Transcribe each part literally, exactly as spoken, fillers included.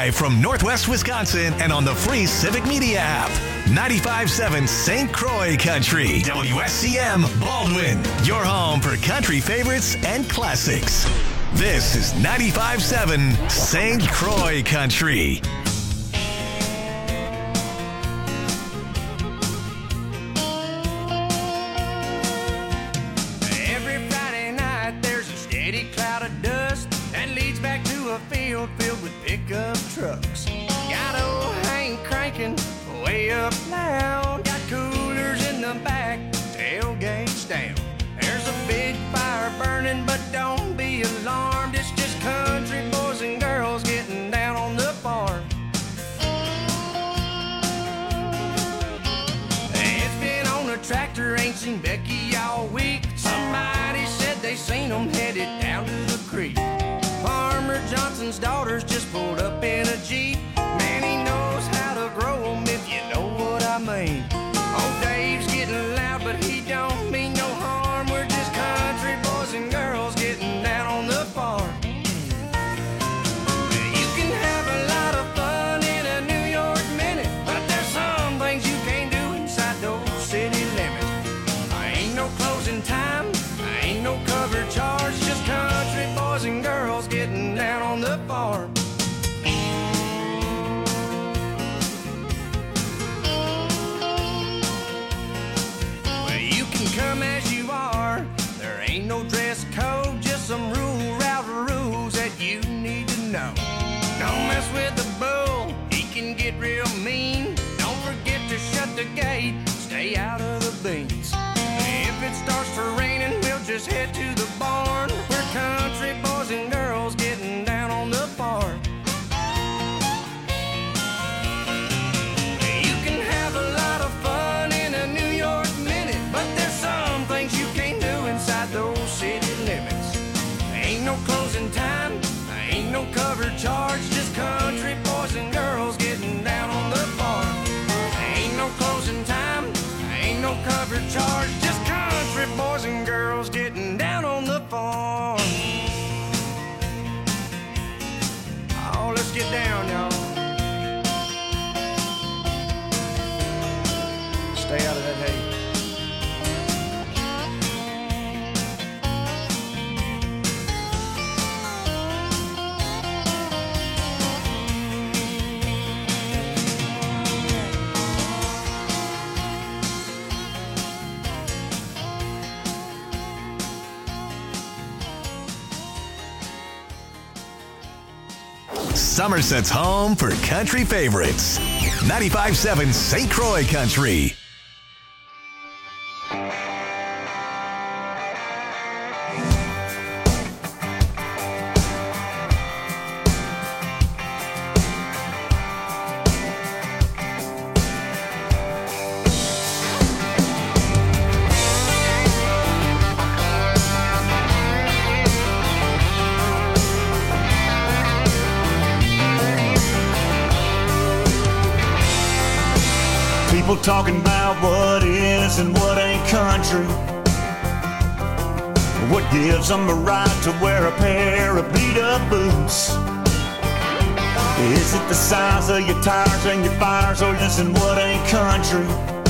Live from Northwest Wisconsin and on the free Civic Media app. ninety-five point seven Saint Croix Country. W S C M Baldwin. Your home for country favorites and classics. This is ninety-five point seven Saint Croix Country. Every Friday night there's a steady cloud of dust that leads back to a field filled with pickup trucks. Got old Hank cranking way up loud. Got coolers in the back, tailgates down. There's a big fire burning, but don't be alarmed. It's just country boys and girls getting down on the farm. It's been on a tractor, ain't seen Becky all week. Somebody said they seen them headed down to the creek. Farmer Johnson's daughters just pulled up in a Jeep. Man, he knows how to grow them, if you know what I mean. Old Dave's getting loud, but he don't mean no harm. We're just country boys and girls getting down on the farm. You can have a lot of fun in a New York minute, but there's some things you can't do inside those city limits. I ain't no closing time, I ain't no cover charge, just country boys and girls getting down on the farm. Well, you can come as you are, there ain't no dress code, just some rule route rules that you need to know. Don't mess with the bull, he can get real mean. Don't forget to shut the gate, stay out of the beans. If it starts to raining, we'll just head to the barn. We're country boys and girls getting down on the farm. You can have a lot of fun in a New York minute, but there's some things you can't do inside those city limits. Ain't no closing time, ain't no cover charge, just country boys and girls getting down on the farm. Ain't no closing time, ain't no cover charge, just country boys and girls getting down on the farm. Oh, let's get down, y'all. Stay out of that hay. Somerset's home for country favorites. ninety-five point seven Saint Croix Country. People talking about what is and what ain't country. What gives them the right to wear a pair of beat-up boots? Is it the size of your tires and your fires, or is it what ain't country?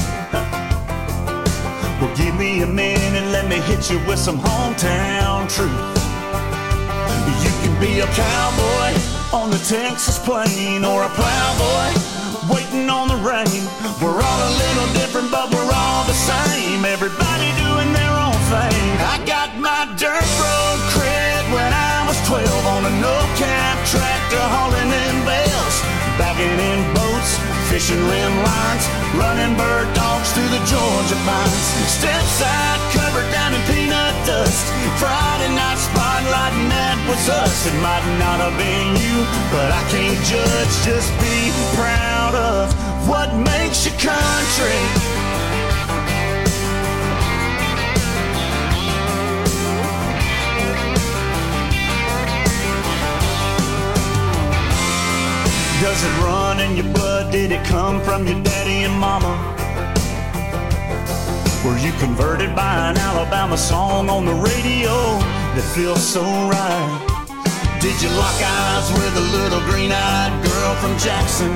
Well, give me a minute and let me hit you with some hometown truth. You can be a cowboy on the Texas plain, or a plowboy waiting on the rain. We're all a little different, but we're all the same. Everybody doing their own thing. I got my dirt road cred when I was twelve on a no-cap tractor hauling in bales, bagging in boats, fishing rim lines, running bird dogs through the Georgia pines. Step side covered down in peanut dust. Friday night spotlight, and that was us. It might not have been you, but I can't judge. Just be proud of what makes you country. Does it run in your blood? Did it come from your daddy and mama? Were you converted by an Alabama song on the radio that feels so right? Did you lock eyes with a little green-eyed girl from Jackson?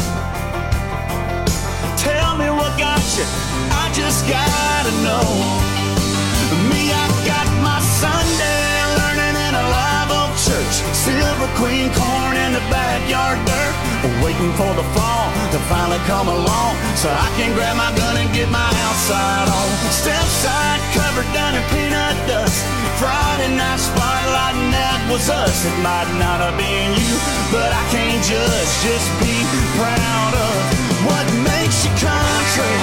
Tell me what got you, I just gotta know. Me, I've got my Sunday learning in a live oak church. Silver Queen corn in the backyard dirt. Waiting for the fall to finally come along so I can grab my gun and get my outside on. Step side covered down in peanut dust. Friday night spotlight and that was us. It might not have been you, but I can't judge. Just be proud of what makes you country.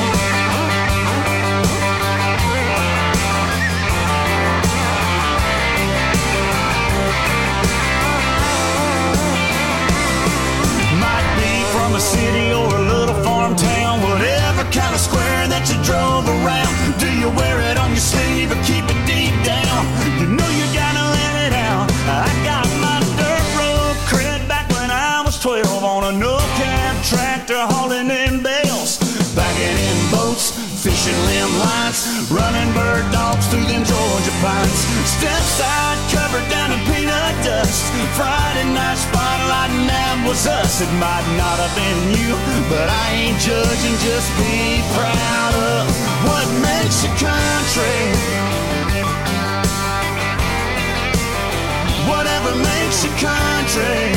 From a city or a little farm town, whatever kind of square that you drove around. Do you wear it on your sleeve or keep it deep down? You know you gotta let it out. I got my dirt road cred back when I was twelve on a no-cab tractor hauling in bales, bagging in boats, fishing limb lines, running bird dogs through them Georgia pines. Step side covered down in peanut dust. Friday night spotlight and that was us. It might not have been you, but I ain't judging. Just be proud of what makes you country. Whatever makes you country.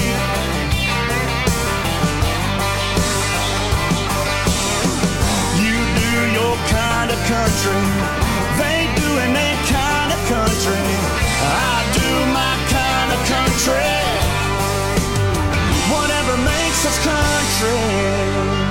Kind of country, they doing their kind of country. I do my kind of country. Whatever makes us country.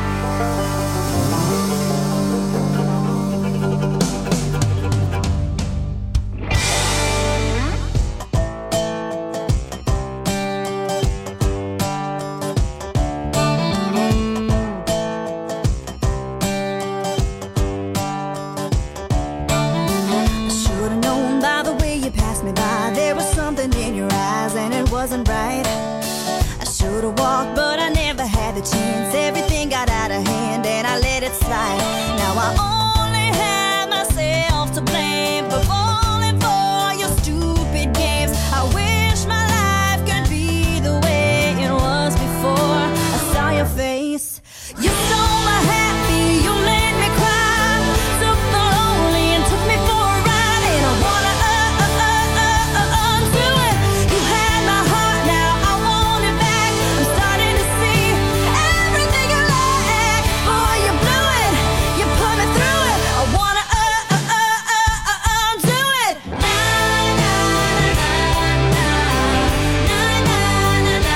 Wasn't right. I should have walked, but I never had the chance. Everything got out of hand and I let it slide. Now I only have myself to blame for falling for your stupid games. I wish my life could be the way it was before I saw your face. You stole my happy, you made me cry, took the lonely and took me for a ride. And I wanna uh, uh, uh, uh, uh, undo it. You had my heart, now I want it back. I'm starting to see everything you lack. Boy, you blew it, you put me through it. I wanna uh, uh, uh, uh, uh, undo it. Na na na na na na na na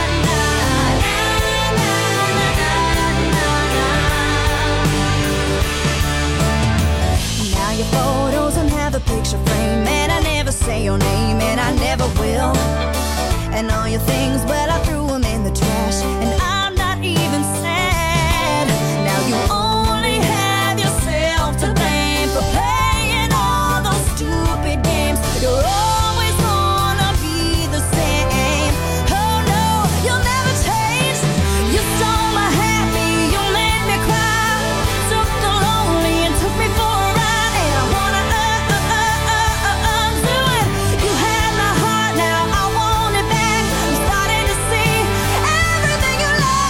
Now your photos don't have a picture frame, and I never say your name, and I never will. And all your things, well, I threw them in the trash, and I'm not even sad. Now you only have yourself to blame for playing all those stupid games. You're always gonna be the same. Oh no, you'll never change. You stole my happy, you made me cry, took the lonely and took me for a ride. And I wanna uh, uh, uh, uh, uh, undo it. You had my heart, now I want it back. I'm starting to see everything you love.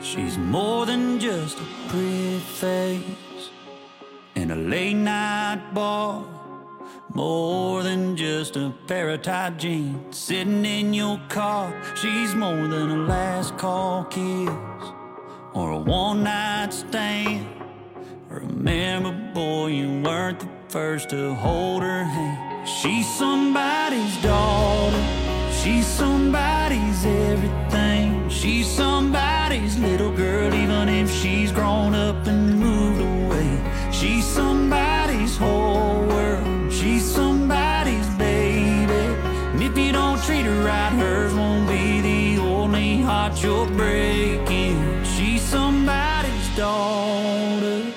She's more than just a pretty face in a late night bar, more than just a pair of tight jeans sitting in your car. She's more than a last call kiss or a one night stand. Remember, boy, you weren't the first to hold her hand. She's somebody's daughter, she's somebody's everything. She's somebody's little girl, even if she's grown up and moved away. She's somebody's whole world, she's somebody's baby. And if you don't treat her right, hers won't be the only heart you're breaking. She's somebody's daughter.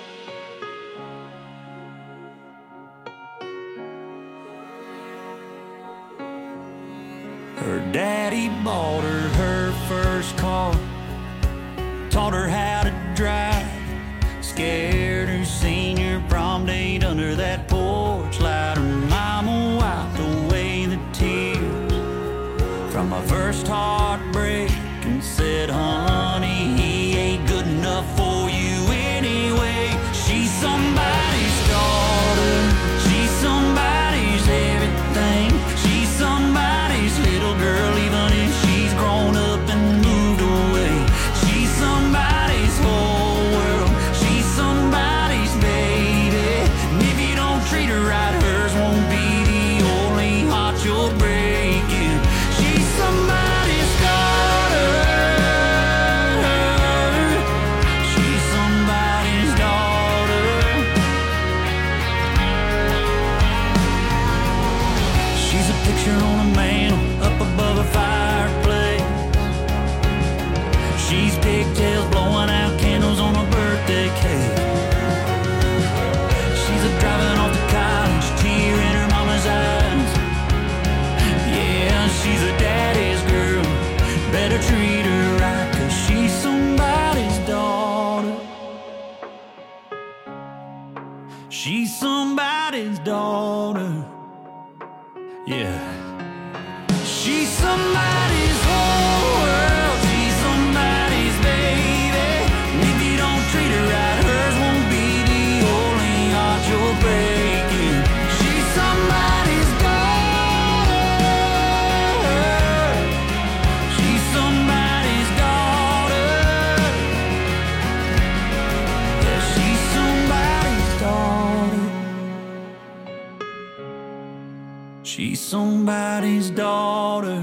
Her daddy bought her her first car, taught her how to drive, scared her senior prom date under that porch light. Her mama wiped away the tears from my first heartbreak and said, honey, he ain't good enough for you anyway. She's somebody's daughter, she's somebody's everything. She's somebody's little girl, even if she's grown up and moved away. She's somebody's whole world, she's somebody's baby. And if you don't treat her right, hers won't be the only heart you're breaking. She's somebody's daughter, she's somebody's daughter. She's a picture on a mantle up above a fireplace. She's pigtails blowing out candles on a birthday cake. She's a driving off to college, tear in her mama's eyes. Yeah, she's a daddy's girl, better treat her right, 'cause she's somebody's daughter. She's somebody's daughter. Yeah. She's somebody's whole world, she's somebody's baby. And if you don't treat her right, hers won't be the only heart you're breaking. She's somebody's daughter, she's somebody's daughter. Yeah, she's somebody's daughter. She's somebody's daughter.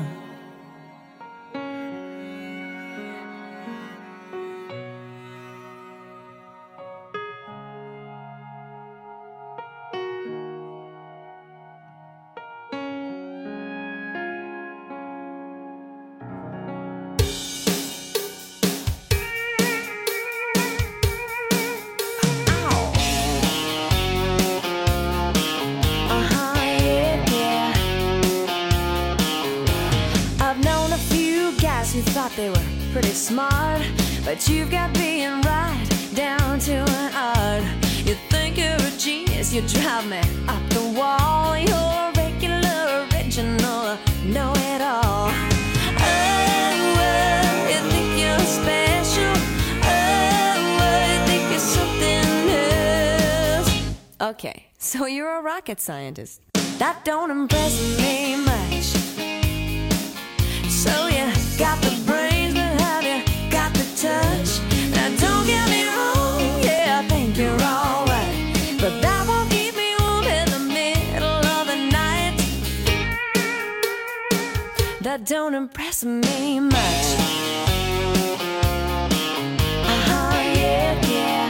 You thought they were pretty smart, but you've got being right down to an art. You think you're a genius, you drive me up the wall. You're a regular, original, know-it-all. Oh, well, you think you're special. Oh, well, you think you're something else. Okay, so you're a rocket scientist. That don't impress me much. So you got the brains, but have you got the touch? Now don't get me wrong, yeah, I think you're alright, but that won't keep me warm in the middle of the night. That don't impress me much. Uh-huh, yeah, yeah.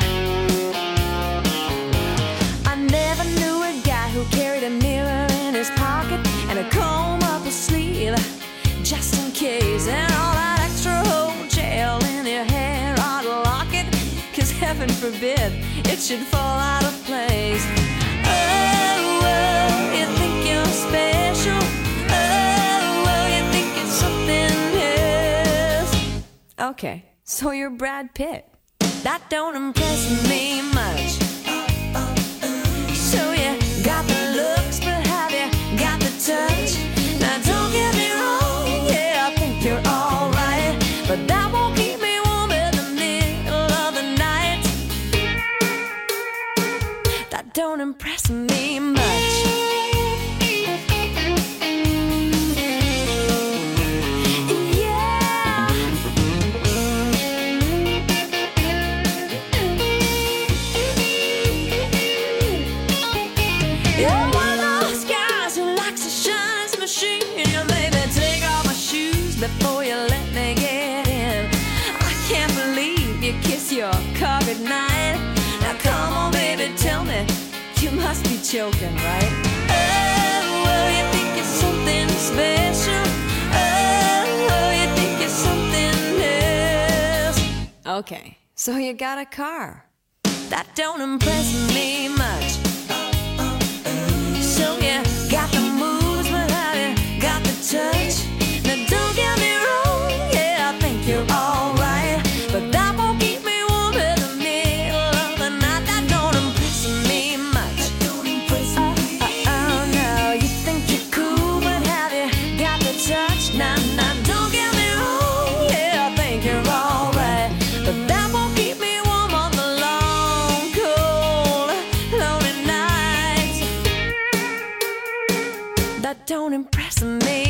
I never knew a guy who carried a mirror in his pocket and a comb up his sleeve, just in case, and all that extra whole gel in your hair ought to lock it, 'cause heaven forbid it should fall out of place. Oh, well, you think you're special. Oh, well, you think it's something else. Okay, so you're Brad Pitt. That don't impress me much. So you got the looks, but have you got the touch? Now don't get me wrong, yeah, I think you're alright, but that won't keep me warm in impress me much. Before you let me get in, I can't believe you kiss your car goodnight. Now come on, baby, tell me, you must be joking, right? Oh, well, you think it's something special. Oh, you think it's something else. Okay, so you got a car. That don't impress me much. So you got the moves, but have you got the touch? Now don't get me wrong, yeah, I think you're alright, but that won't keep me warm in the middle of the night. That don't impress me much. That don't impress me. Oh, oh, oh, no, you think you're cool, but have you got the touch? Nah, nah, don't get me wrong, yeah, I think you're alright, but that won't keep me warm on the long, cold, lonely nights. That don't impress me.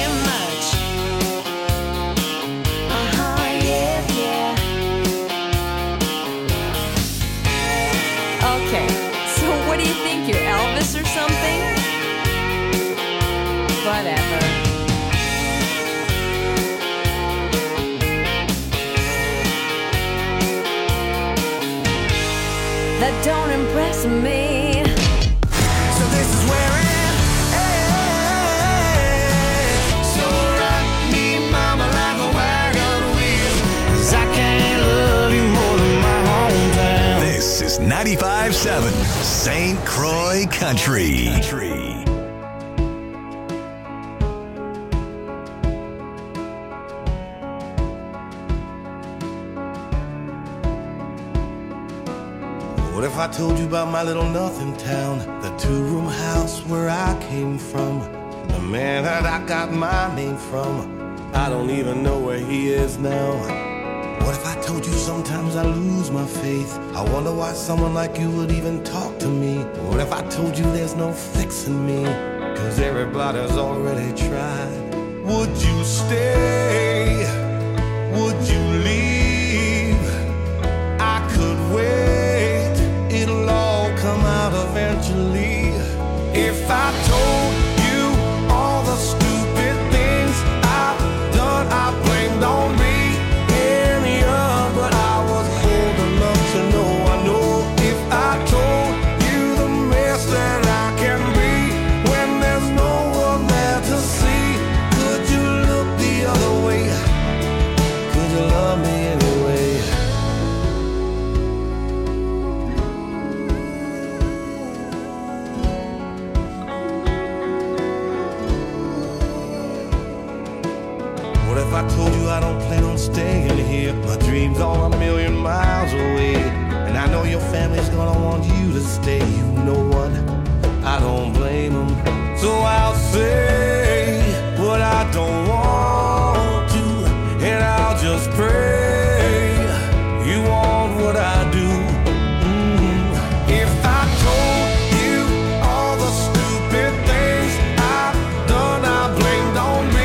You're Elvis or something? Whatever. That don't impress me. So this is where it ends. So rock me, mama, like a wagon wheel, 'cause I can't love you more than my hometown. This is ninety-five point seven Saint Croix Country. Country. What if I told you about my little nothing town, the two-room house where I came from, the man that I got my name from? I don't even know where he is now. What if I told you sometimes I lose my faith? I wonder why someone like you would even talk to me. What if I told you there's no fixing me, 'cause everybody's already tried? Would you stay? Would you leave? I could wait, it'll all come out eventually. If I told you all the stupid things I've done, I blamed on me. But I was old enough to know, I know. If I told you the mess that I can be when there's no one there to see, could you look the other way? Could you love me anyway? What if I told you I don't plan on staying here? My dreams are a million miles away, and I know your family's gonna want you to stay. You know what? I don't blame them. So I'll say what I don't want to, and I'll just pray you want what I do. Mm. If I told you all the stupid things I've done, I blamed on me.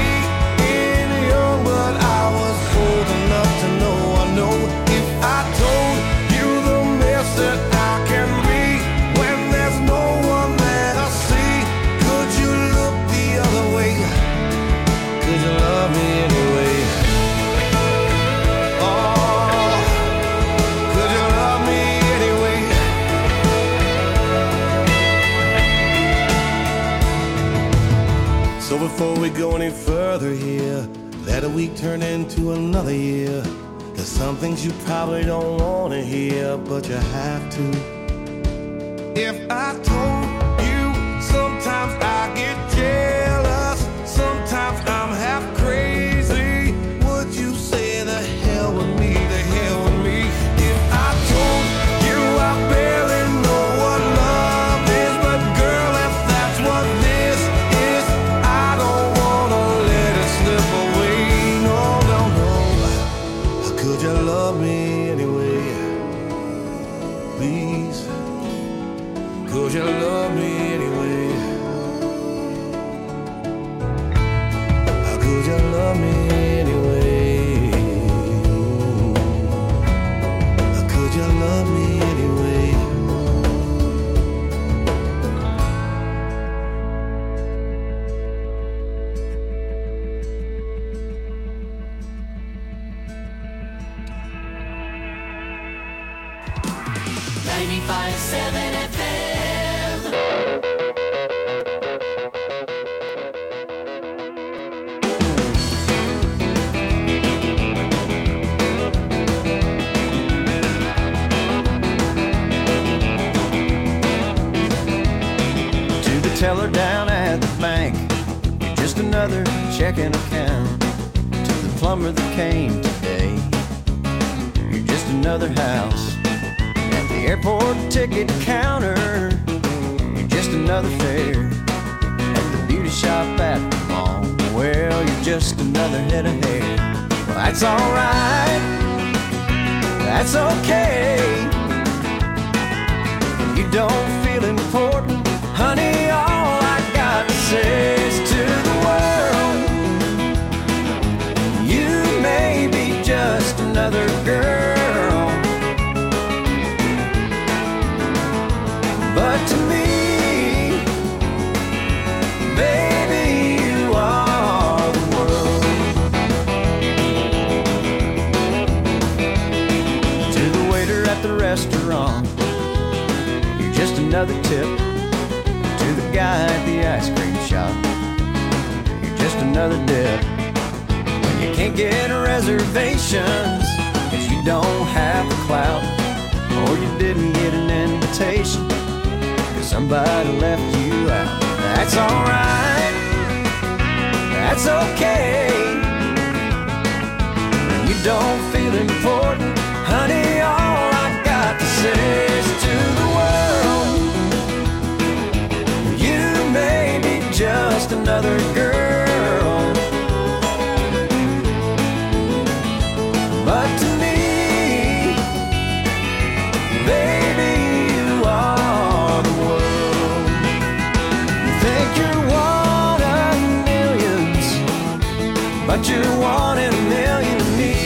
That I can be when there's no one there to see. Could you look the other way? Could you love me anyway? Oh, could you love me anyway? So before we go any further here, let a week turn into another year. There's some things you probably don't want to hear, but you have to. If I told you sometimes I get jealous, sometimes I'm half crazy, would you say the hell with me, the hell with me? If I told you I barely know what love is, but girl, if that's what this is, I don't want to let it slip away. No, no, no. Could you love me anyway? Please, could you love love me anyway? How could you love me anyway? How could you love me anyway? ninety-five seven F M. To the teller down at the bank, you're just another checking account. To the plumber that came today, you're just another house. At the airport ticket counter, you're just another fare. At the beauty shop at the mall, well, you're just another head of hair. Well, that's alright, that's okay. If you don't feel important, honey, all I got to say is to the world, you may be just another girl, but to me, baby, you are the world. To the waiter at the restaurant, you're just another tip. To the guy at the ice cream shop, you're just another dip. When you can't get reservations, cause you don't have the clout, or you didn't get an invitation, cause somebody left you out. That's alright, that's okay. When you don't feel important, honey, all I got to say is to the world, you may be just another girl, but to me, baby, you are the world. You think you're one of millions, but you're one in a million to me.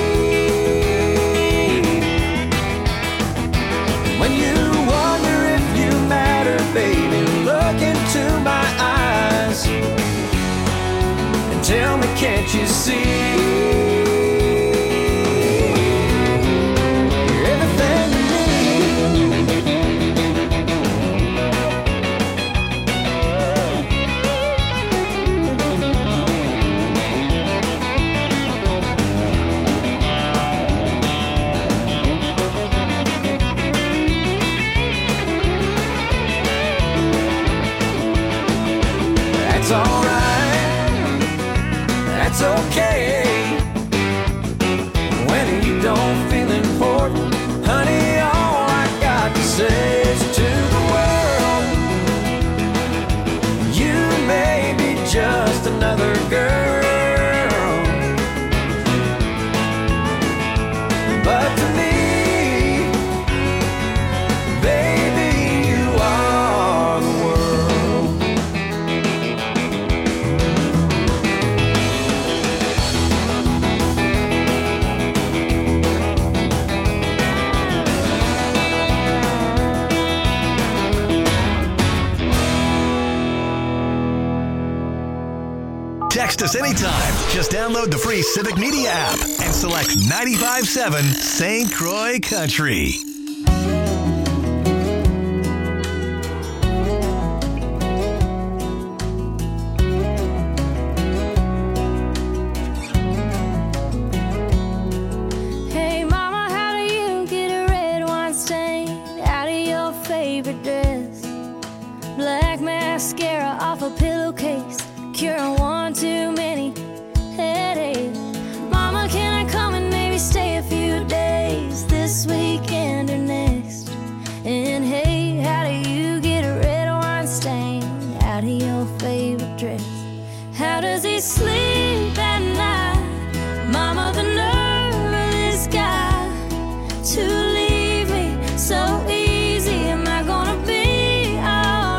When you wonder if you matter, baby, look into my eyes and tell me, can't you see? You're everything to me. That's alright, that's okay. When you don't feel important, honey, all I got to say is to the world, you may be just another girl, but to me, baby, you are the world. Text us anytime. Just download the free Civic Media app and select ninety-five point seven Saint Croix Country. Hey mama, how do you get a red wine stain out of your favorite dress? Black mascara off a pillowcase, curing one too many headaches. Mama, can I come and maybe stay a few days this weekend or next? And hey, how do you get a red wine stain out of your favorite dress? How does he sleep at night? Mama, the nerve of this guy to leave me so easy. Am I gonna be alright?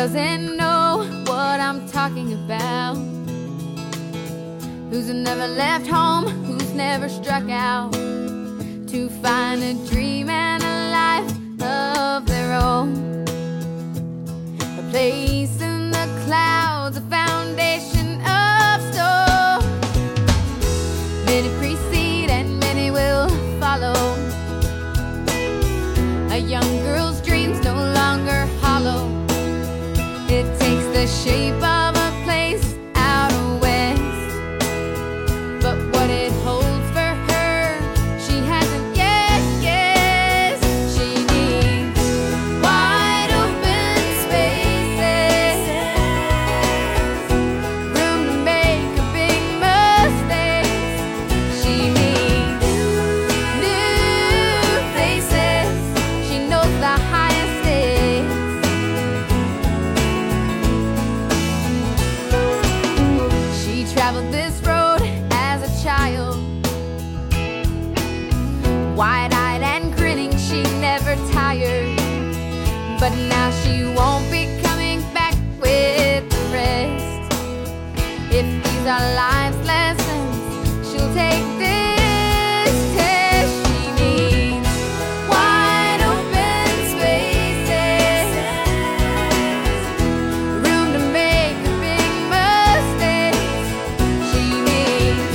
doesn't know what I'm talking about, who's never left home, who's never struck out to find a dream and a life of their own, a place in the clouds, a foundation of stone. Many precede and many will follow. A young girl's dreams no longer hollow. It takes the shape of a place out west, but what it holds for her, she hasn't yet guessed. She needs wide open spaces, room to make a big mistake. She needs new faces. She knows the highest stakes. She traveled this road as a child, wide-eyed and grinning, she never tired. But now she won't be coming back with the rest. If these are life's lessons, she'll take this test. She needs wide open spaces, room to make a big mistake. She needs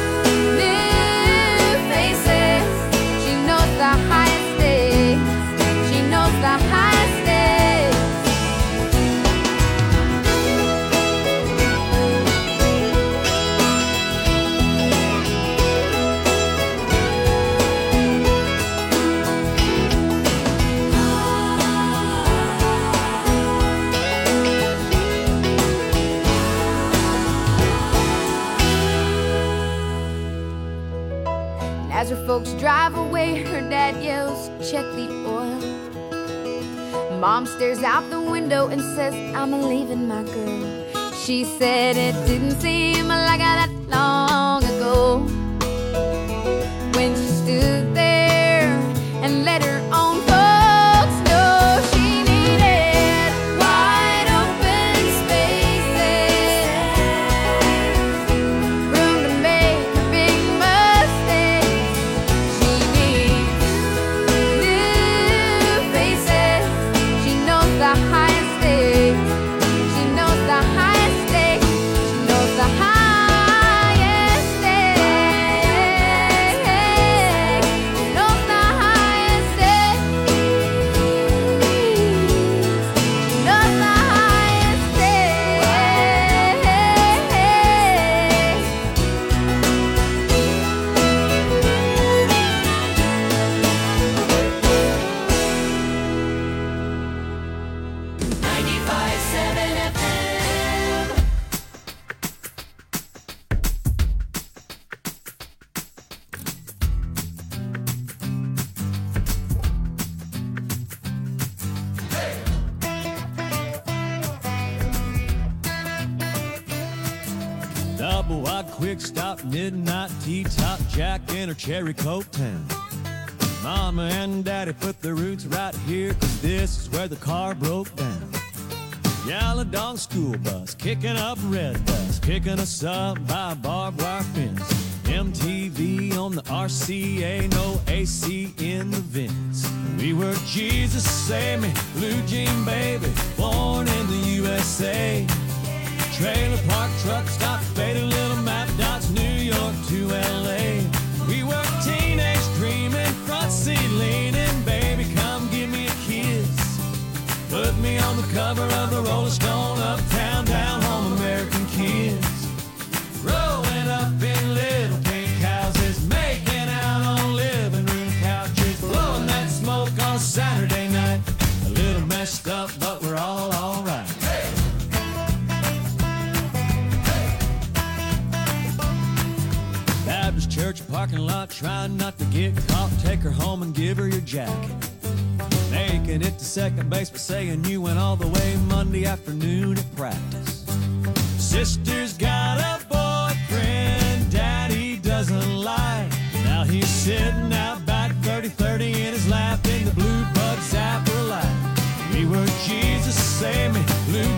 new faces. She knows the highest stakes. She knows the highest stakes. And as her folks drive away, her dad yells, "Check the oil." Mom stares out the window and says, "I'm leaving my girl." She said it didn't seem like that long ago when she stood there and let her own folks know she needed wide open spaces, room to make a big mistake. She needs new faces. She knows the highest stakes. She knows the highest stakes. She knows the highest stakes. She knows the highest stakes. She knows the highest stakes. ninety-five seven F M. Double wide quick stop, midnight tea top, Jack in her cherry coke town. Mama and daddy put their roots right here, 'cause this is where the car broke down. Yellow dog school bus, kicking up red bus, kicking us up by a barbed wire fence. M T V on the R C A, no A C in the vents. We were Jesus Save Me, Blue Jean Baby, born in the U S A. Trailer park truck stop, faded little map dots, New York to L A. We were teenage dreaming, front seat leaning, baby come give me a kiss. Put me on the cover of the Rolling Stone, uptown, down home, American kids. Growing up in little pink houses, making out on living room couches, blowing that smoke on Saturday night. A little messed up, but we're all alright. Baptist church parking lot, trying not to get caught. Take her home and give her your jacket. Making it to second base, but saying you went all the way Monday afternoon at practice. Sister's got a boyfriend daddy doesn't like. Now he's sitting out back, thirty thirty in his lap, in the blue bug zapper light. We were Jesus Save Me, Blue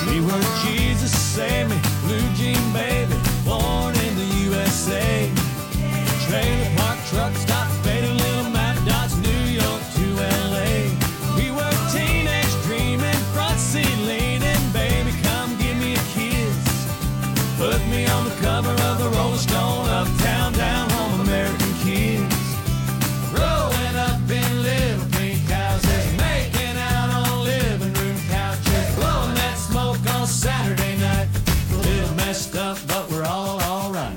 Keyword Jesus save me, blue jean baby, born in the U S A. Trailer park truck stop, faded little map dots, New York to L A. We were teenage dreaming, front seat leaning, baby come give me a kiss. Put me on the cover of the Rolling Stone, uptown, down home, American kids. Growing up in little pink houses, making out on living room couches, blowing that smoke on Saturday night. A little messed up, but we're all alright.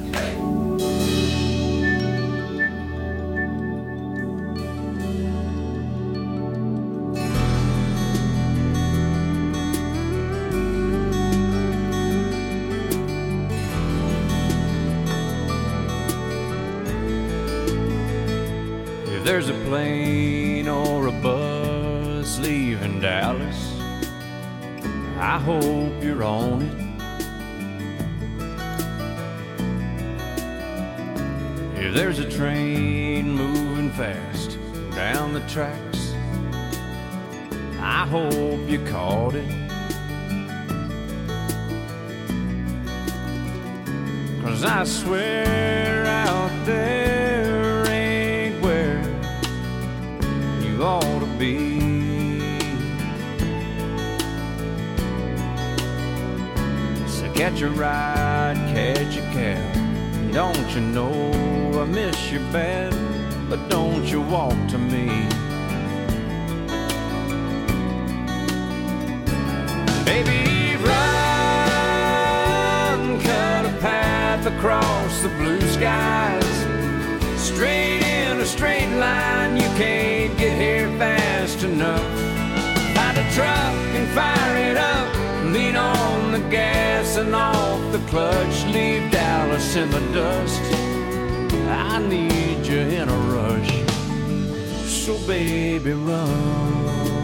If there's a plane or a bus leaving Dallas, I hope you're on it. If there's a train moving fast down the tracks, I hope you caught it. 'Cause I swear out there ain't where you ought to be. So catch a ride, catch a cab. Don't you know I miss you bad, but don't you walk to me. Baby, run, cut a path across the blue skies, straight in a straight line, you can't get here fast enough. Find a truck and fire it up, lean on the gas and off the clutch, leave Dallas in the dust. I need you in a rush, so baby run.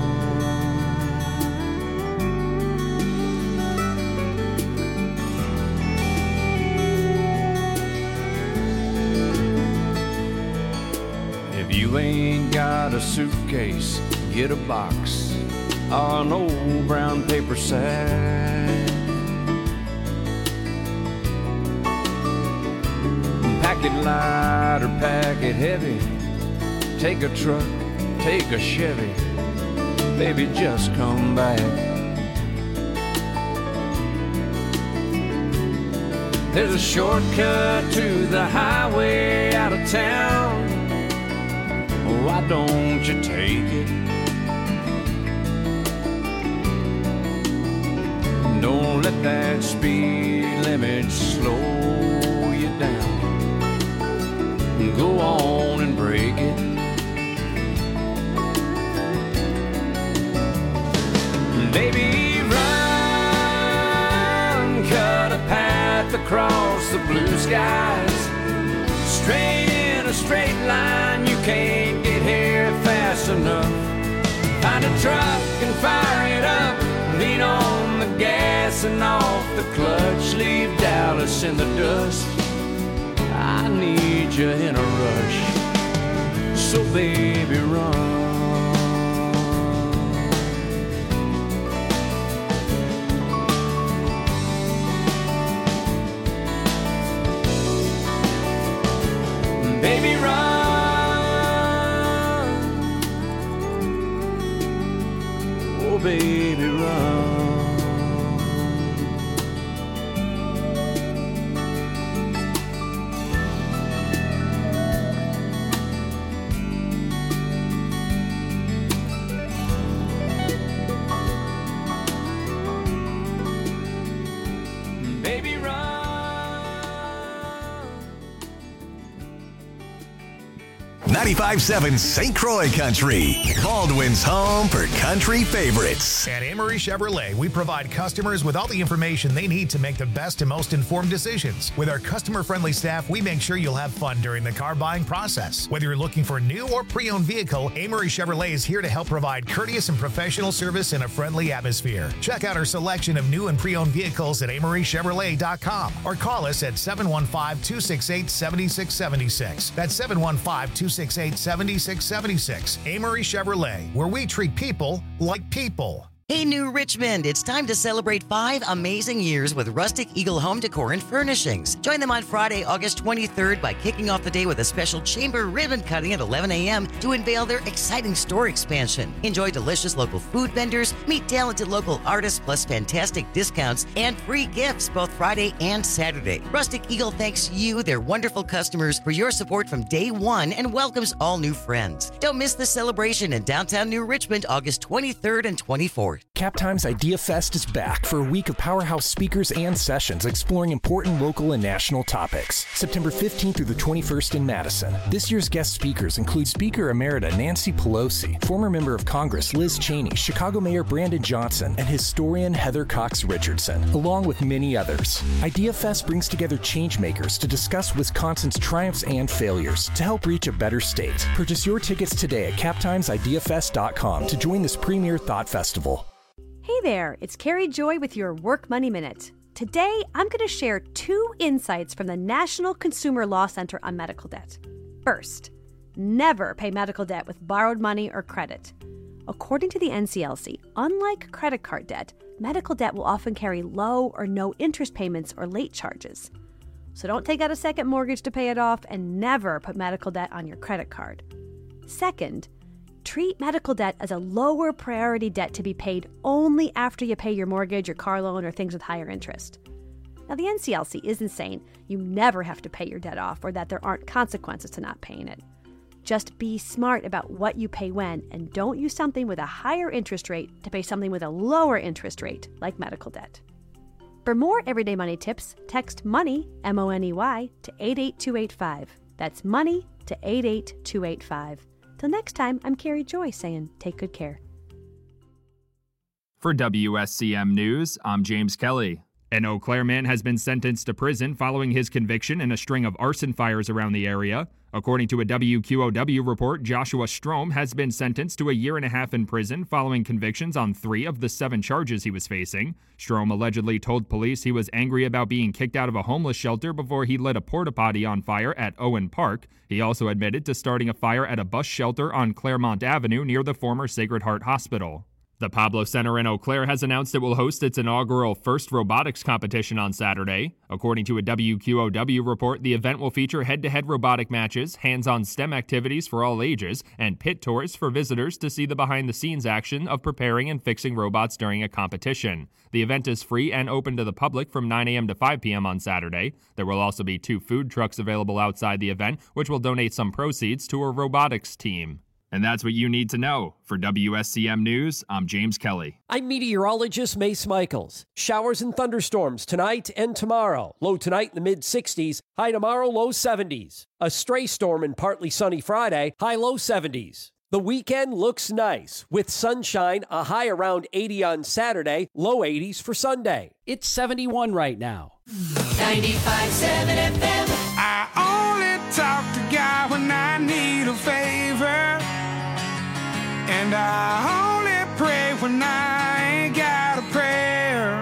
If you ain't got a suitcase, get a box or an old brown paper sack. Pack it light or pack it heavy, take a truck, take a Chevy, baby just come back. There's a shortcut to the highway out of town, why don't you take it? Don't let that speed limit slow you down. Go on and break it. Baby, run, cut a path across the blue skies, straight in a straight line, you can't get here fast enough. Find a truck and fire it up, lean on the gas and off the clutch, leave Dallas in the dust. I need you in a rush, so baby run. Baby run, oh baby run. ninety-five point seven Saint Croix Country, Baldwin's home for country favorites. At Amory Chevrolet, we provide customers with all the information they need to make the best and most informed decisions. With our customer-friendly staff, we make sure you'll have fun during the car buying process. Whether you're looking for a new or pre-owned vehicle, Amory Chevrolet is here to help provide courteous and professional service in a friendly atmosphere. Check out our selection of new and pre-owned vehicles at amory chevrolet dot com or call us at seven one five, two six eight, seven six seven six. That's seven one five, two six eight, seven six seven six. Amory Chevrolet, where we treat people like people. Hey, New Richmond, it's time to celebrate five amazing years with Rustic Eagle Home Decor and Furnishings. Join them on Friday, August twenty-third by kicking off the day with a special chamber ribbon cutting at eleven a.m. to unveil their exciting store expansion. Enjoy delicious local food vendors, meet talented local artists, plus fantastic discounts and free gifts both Friday and Saturday. Rustic Eagle thanks you, their wonderful customers, for your support from day one and welcomes all new friends. Don't miss the celebration in downtown New Richmond, August twenty-third and twenty-fourth. Captime's Idea Fest is back for a week of powerhouse speakers and sessions exploring important local and national topics. September fifteenth through the twenty-first in Madison. This year's guest speakers include Speaker Emerita Nancy Pelosi, former member of Congress Liz Cheney, Chicago Mayor Brandon Johnson, and historian Heather Cox Richardson, along with many others. Idea Fest brings together changemakers to discuss Wisconsin's triumphs and failures to help reach a better state. Purchase your tickets today at captimes idea fest dot com to join this premier thought festival. Hey there, it's Carrie Joy with your Work Money Minute. Today, I'm going to share two insights from the National Consumer Law Center on medical debt. First, never pay medical debt with borrowed money or credit. According to the N C L C, unlike credit card debt, medical debt will often carry low or no interest payments or late charges. So don't take out a second mortgage to pay it off and never put medical debt on your credit card. Second, treat medical debt as a lower priority debt to be paid only after you pay your mortgage, your car loan, or things with higher interest. Now, the N C L C isn't saying you never have to pay your debt off or that there aren't consequences to not paying it. Just be smart about what you pay when, and don't use something with a higher interest rate to pay something with a lower interest rate, like medical debt. For more everyday money tips, text MONEY, M O N E Y, to eight eight two eight five. That's MONEY to eight eight two eight five. Till next time, I'm Carrie Joy saying take good care. For W S C M News, I'm James Kelly. An Eau Claire man has been sentenced to prison following his conviction in a string of arson fires around the area. According to a W Q O W report, Joshua Strom has been sentenced to a year and a half in prison following convictions on three of the seven charges he was facing. Strom allegedly told police he was angry about being kicked out of a homeless shelter before he lit a porta potty on fire at Owen Park. He also admitted to starting a fire at a bus shelter on Claremont Avenue near the former Sacred Heart Hospital. The Pablo Center in Eau Claire has announced it will host its inaugural First Robotics competition on Saturday. According to a W Q O W report, the event will feature head-to-head robotic matches, hands-on STEM activities for all ages, and pit tours for visitors to see the behind-the-scenes action of preparing and fixing robots during a competition. The event is free and open to the public from nine a.m. to five p.m. on Saturday. There will also be two food trucks available outside the event, which will donate some proceeds to a robotics team. And that's what you need to know. For W S C M News, I'm James Kelly. I'm meteorologist Mace Michaels. Showers and thunderstorms tonight and tomorrow. Low tonight in the mid sixties, high tomorrow low seventies. A stray storm and partly sunny Friday, high low seventies. The weekend looks nice with sunshine, a high around eighty on Saturday, low eighties for Sunday. It's seventy-one right now. ninety-five point seven F M. I only talk to God when I need a favor. And I only pray when I ain't got a prayer.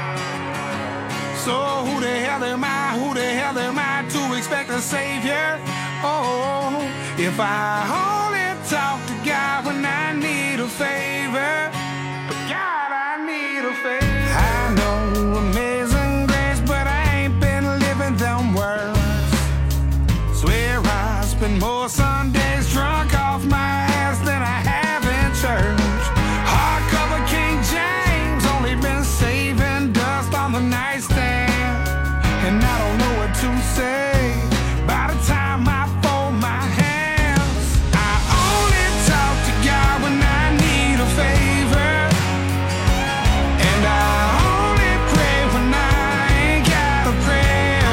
So who the hell am I, who the hell am I to expect a savior? Oh, if I only talk to God when I need a favor. But God, I need a favor. I know amazing grace, but I ain't been living them words. Swear I spend more Sundays drunk off my ass than I have in church. Hardcover King James, only been saving dust on the nightstand. And I don't know what to say by the time I fold my hands. I only talk to God when I need a favor. And I only pray when I ain't got a prayer.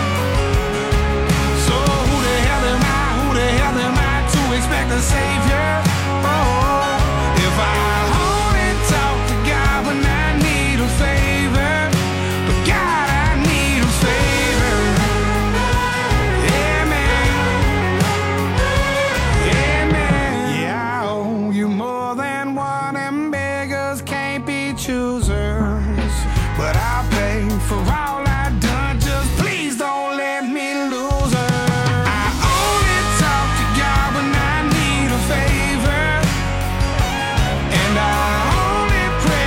So who the hell am I, who the hell am I to expect a savior? Oh, if I only talk to God when I need a favor. But God, I need a favor. Yeah, man. Yeah, man. Yeah, I owe you more than one, and beggars can't be choosers. But I'll pay for all I've done, just please don't let me lose her. I only talk to God when I need a favor. And I only pray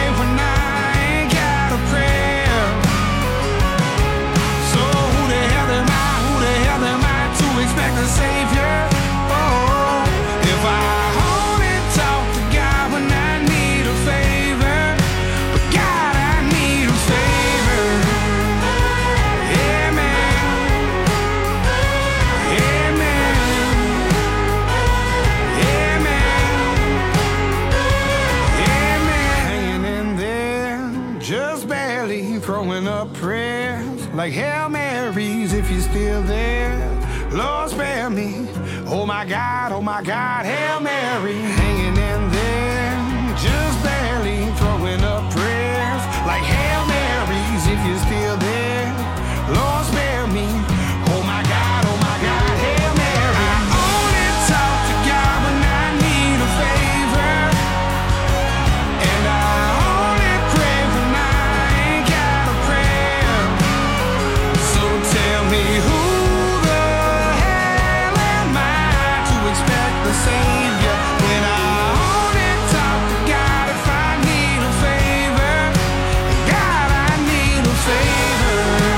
barely throwing up prayers like Hail Marys if you're still there. Lord spare me, oh my God, oh my God, Hail Mary, hanging in there, just barely throwing up prayers like Hail Marys if you're still there. Lord spare me, oh my God, oh my God, Hail Mary. I only talk to God when I need a favor, and I only pray when I ain't got a prayer. So tell me who the hell am I to expect the Savior when I only talk to God if I need a favor? God, I need a favor.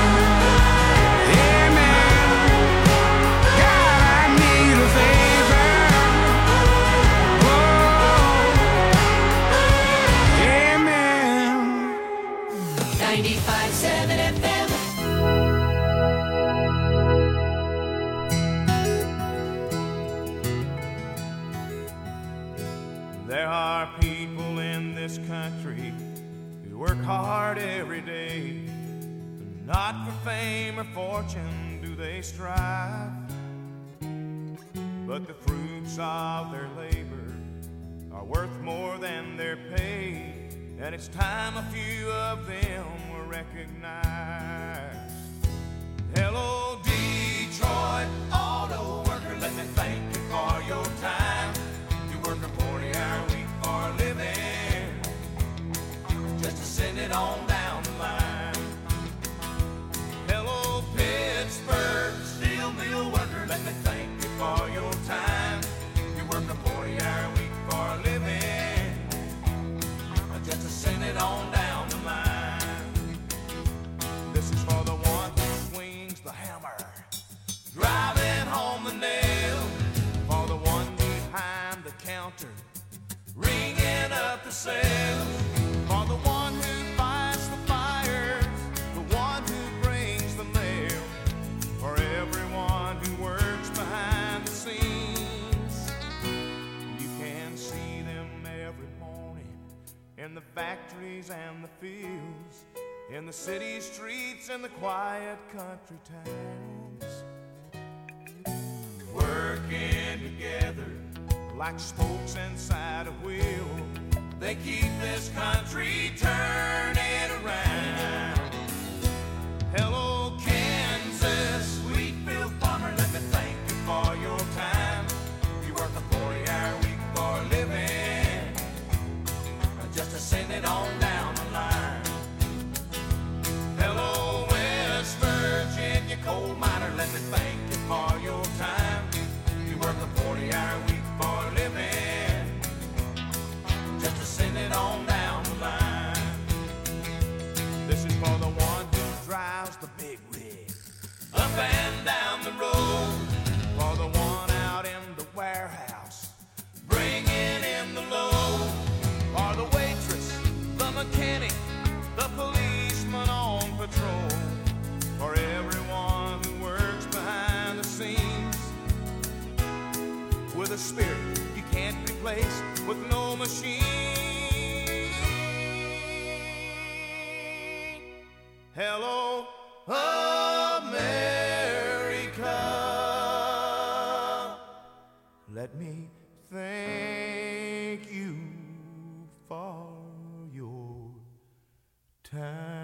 ninety-five seven F M. There are people in this country who work hard every day, not for fame or fortune do they strive, but the fruits of their labor are worth more than their pay, and it's time a few of them were recognized. Hello, Detroit auto worker, let me thank you for your time. You work a forty-hour week for a living, just to send it on down the line. Hello, Pittsburgh steel mill worker, let me thank you for your time. You work a forty-hour week for a living, just to send it on down the line. This is for the one who swings the hammer, driving home the nail. For the one behind the counter, ringing up the sales. For the one who fights the fires, the one who brings the mail. For everyone who works behind the scenes, you can see them every morning in the factories and the fields, in the city streets and the quiet country towns, working together like spokes inside a wheel. They keep this country turning around. Hello, Kansas, Wheatfield farmer, let me thank you for your time. You work a forty-hour week for a living, just to send it on down the line. Hello, West Virginia coal miner, let me thank you for your time. You work a forty-hour week for a living, just to send it on down the line. This is for the one who drives the big rig up and down the road. For the one out in the warehouse, bringing in the load. For the waitress, the mechanic, the policeman on patrol. For everyone who works behind the scenes, with a spirit you can't replace with no machine. Hello, America. Let me thank you for your time.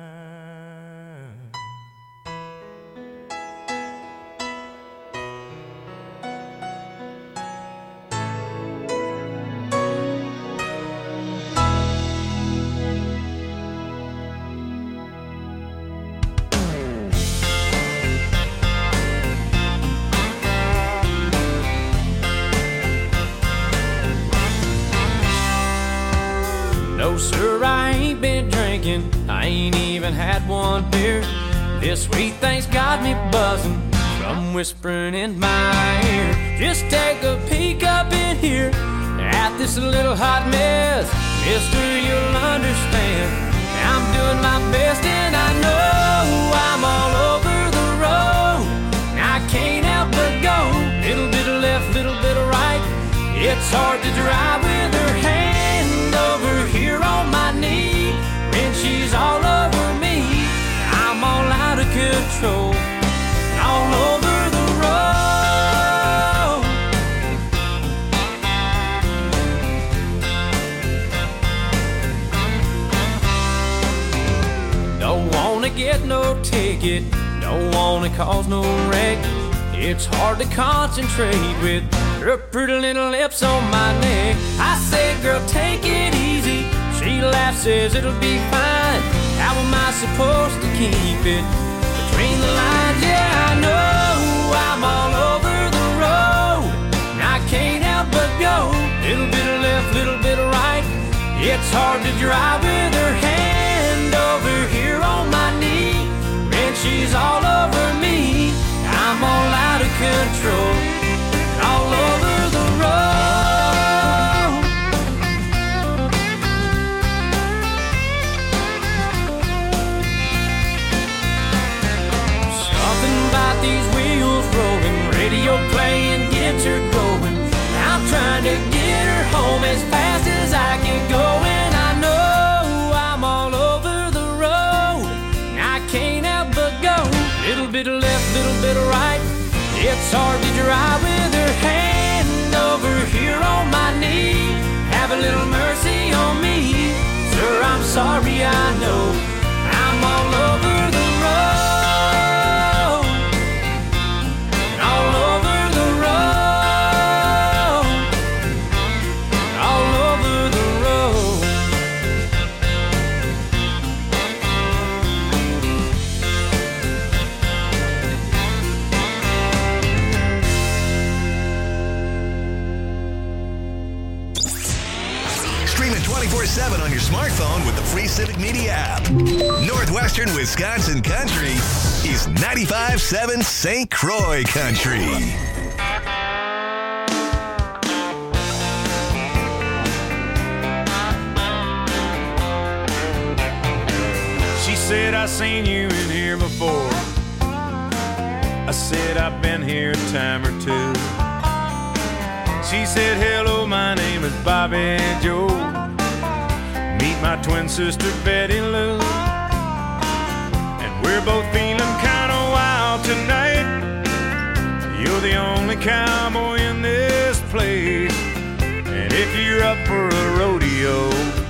No, sir, I ain't been drinking. I ain't even had one beer. This sweet thing's got me buzzing from whispering in my ear. Just take a peek up in here at this little hot mess. Mister, you'll understand. I'm doing my best and I know I'm all over the road. I can't help but go. Little bit of left, little bit of right. It's hard to drive with her hand over here on my knee when she's all over me. wanna get no ticket, don't wanna cause no wreck. It's hard to concentrate with her pretty little lips on my neck. I said, girl, take it easy. She laughs, says it'll be fine. How am I supposed to keep it between the lines? Yeah, I know I'm all over the road, and I can't help but go. Little bit of left, little bit of right. It's hard to drive with her hand over here on my knee, and she's all over me. I'm all out of control, all over the road. Something about these wheels rolling, radio playing gets her going. I'm trying to get her home as fast as I can go, and I know I'm all over the road. I can't help but go. Little bit of left, little bit of right. It's hard to drive with her hand over here on my knee. Have a little mercy on me, sir, I'm sorry, I know I'm all over the road, all over the road, all over the road. Stream it twenty-four seven on your smartphone with the free Civic Media app. Northwestern Wisconsin Country is ninety-five point seven Saint Croix Country. She said, I seen you in here before. I said, I've been here a time or two. She said, hello, my name is Bobby Joe. Meet my twin sister, Betty Lou. And we're both feeling kind of wild tonight. You're the only cowboy in this place. And if you're up for a rodeo,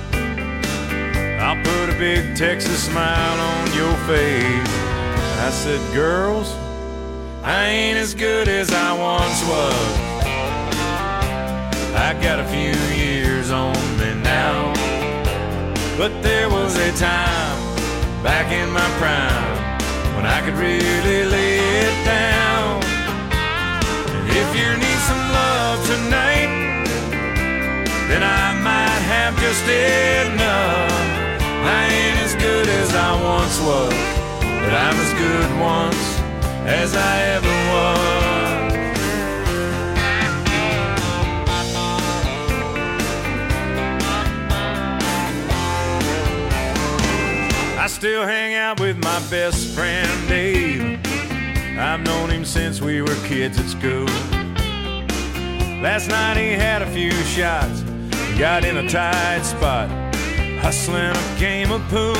I'll put a big Texas smile on your face. I said, girls, I ain't as good as I once was. I got a few years on me now, but there was a time back in my prime when I could really lay it down. And if you need some love tonight, then I might have just enough. I ain't as good as I once was, but I'm as good once as I ever was. I still hang out with my best friend Dave. I've known him since we were kids at school. Last night he had a few shots, got in a tight spot, hustling a game of pool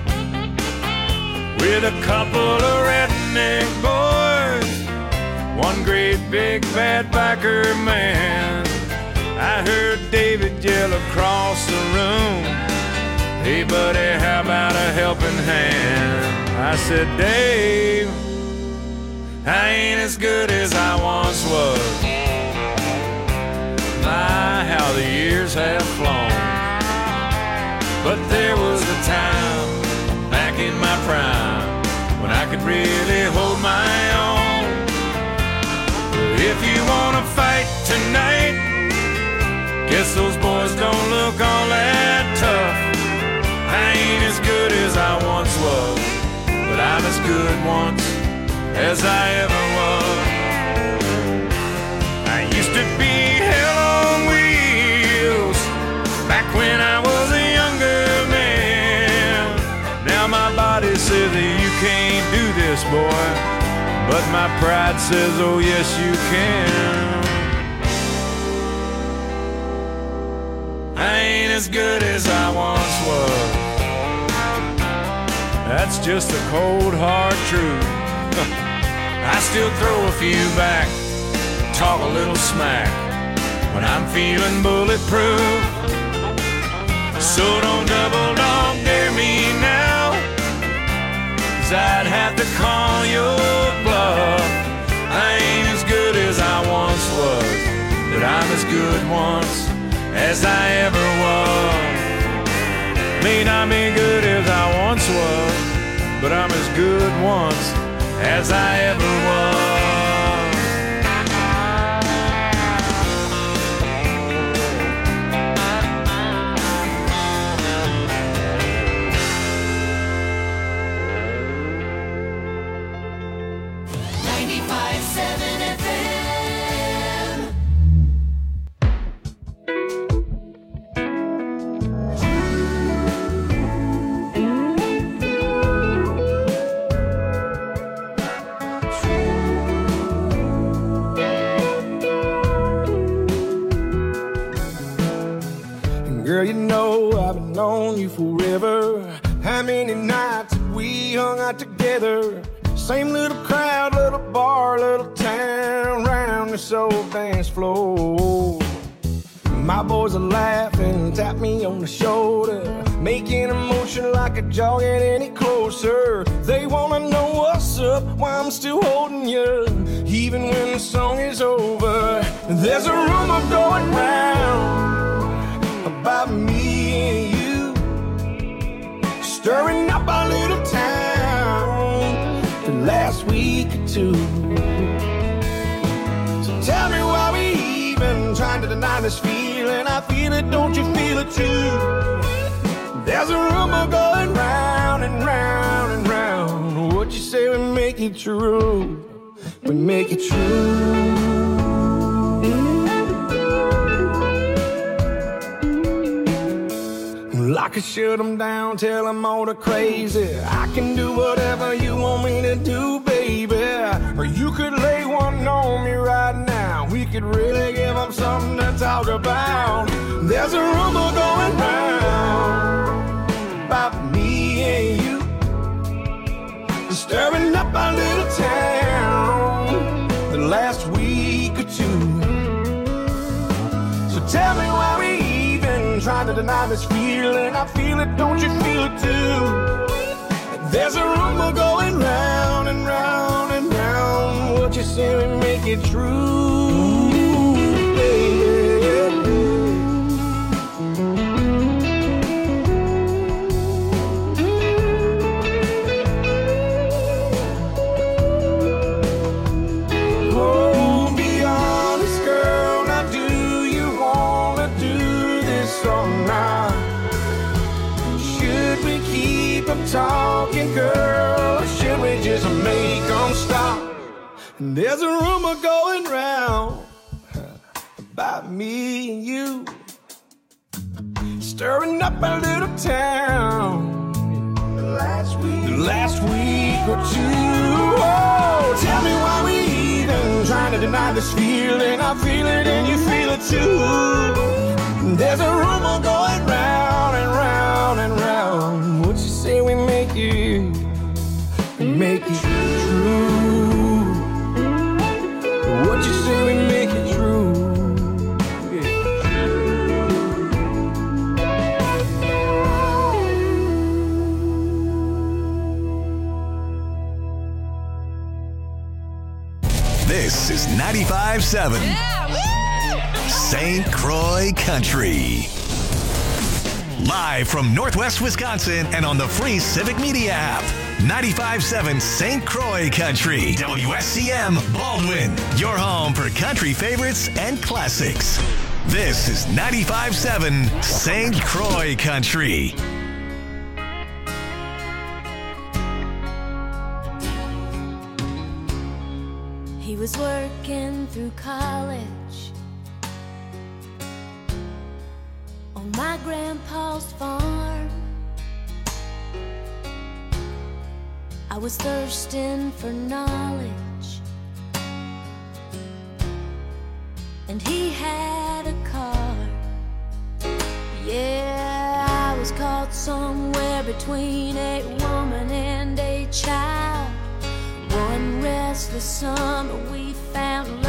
with a couple of redneck boys, one great big bad biker man. I heard David yell across the room, hey buddy, how about a helping hand? I said, Dave, I ain't as good as I once was. My, how the years have flown. But there was a time back in my prime when I could really hold my own. If you wanna fight tonight, guess those boys don't look all that tough. I ain't as good as I once was, but I'm as good once as I ever was. I used to be hell on wheels back when I was a younger man. Now my body says that you can't do this, boy, but my pride says, oh yes you can. I ain't as good as I once was. That's just the cold hard truth. I still throw a few back, talk a little smack when I'm feeling bulletproof. So don't double dog dare me now, 'cause I'd have to call your bluff. I ain't as good as I once was, but I'm as good once as I ever was. May not be good as I once was, but I'm as good once as I ever was. ninety-five seven F M. Girl, you know I've been on you forever. How many nights have we hung out together? Same little crowd, little bar, little town, round this old dance floor. My boys are laughing, tap me on the shoulder, making a motion like a jog ain't any closer. They wanna know what's up, why I'm still holding you, even when the song is over. There's a rumor going round about me and you, stirring up our little town the last week or two. So tell me why we even trying to deny this feeling. I feel it, don't you feel it too? There's a rumor going round and round and round. What you say we make it true, we make it true. I can shut them down, tell them all the crazy. I can do whatever you want me to do, baby. Or you could lay one on me right now. We could really give them something to talk about. There's a rumor going round about me and you, disturbing up our little town the last week or two. So tell me why we trying to deny this feeling. I feel it, don't you feel it too? There's a rumor going round and round and round. What you say we make it true, yeah. Oh, be honest, girl, now do you wanna do or not? Should we keep them talking, girl, or should we just make them stop? And there's a rumor going round about me and you, stirring up our little town the last week, the last week or two. Oh, tell me why we even trying to deny this feeling. I feel it and you feel it too. There's a rumor going round and round and round. What you say we make it, we make it true? What you say we make it true? This is ninety-five seven. Saint Croix Country. Live from Northwest Wisconsin and on the free Civic Media app. ninety-five seven Saint Croix Country. W S C M Baldwin. Your home for country favorites and classics. This is ninety-five seven Saint Croix Country. He was working through college on my grandpa's farm. I was thirsting for knowledge, and he had a car. Yeah, I was caught somewhere between a woman and a child. One restless summer we found